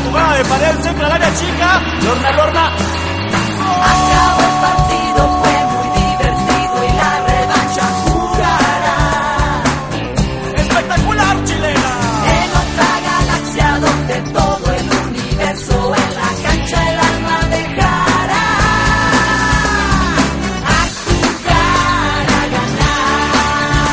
jugada de Paredes, entra al área chica. Lorna. Acabó.